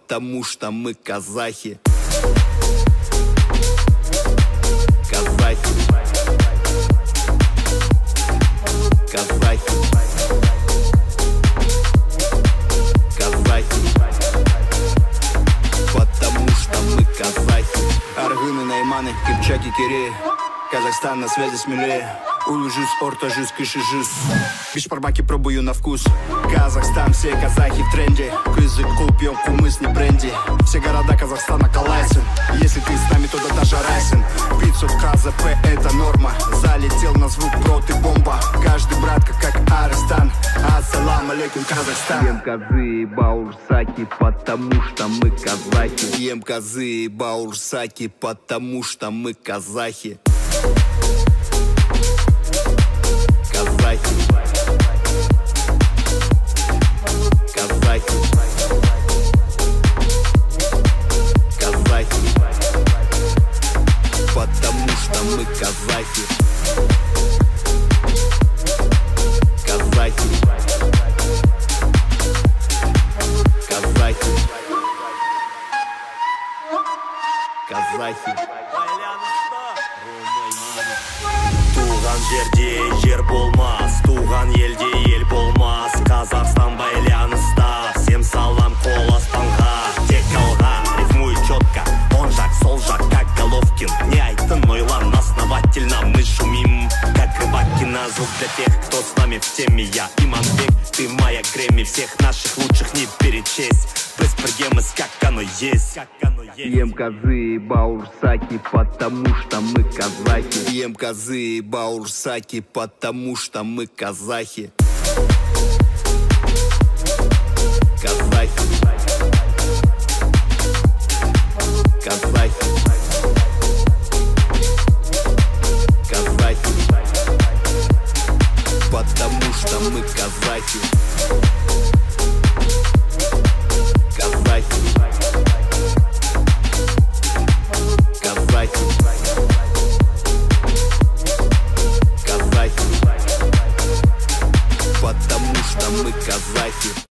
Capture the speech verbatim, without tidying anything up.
потому что мы казахи. Казахи. Казахи. Казахи. Потому что мы казахи. Аргыны, Найманы, Кыпчаки, Киреи. Казахстан на связи смелее. Улужис, Ортажис, Кышыжис. Бишбарбаки пробую на вкус. Казахстан, все казахи в тренде. Кызык, кул, пьем кумыс, не бренди. Все города Казахстана калайсен. Если ты с нами, то да даже райсен. Пиццу в КЗП это норма. Залетел на звук прот и бомба. Каждый братка как Арестан. Ассалам алейкум, Казахстан. Ем козы и баурсаки, потому что мы казахи. Ем козы и баурсаки, потому что мы казахи. Казахи. Казахи. Казахи. Потому что мы казахи. Казахи. Казахи. Казахи. Туған жерде жер болмас, туған елде ел болмас. Казахстан байланыста, всем салам, қол аспанға. Тек алға, рифмуй четко, он жак, сол жак, как Головкин. Не айтын, ойлан основательно, мы шумим, как рыбаки на звук. Для тех, кто с нами в теме, я Иманбек, ты моя Грэмми. Всех наших лучших не перечесть, без прогемыс, как оно есть. Ем козы и баурсаки, потому что мы казахи. Ем козы и баурсаки, потому что мы казахи. Казахи. Казахи.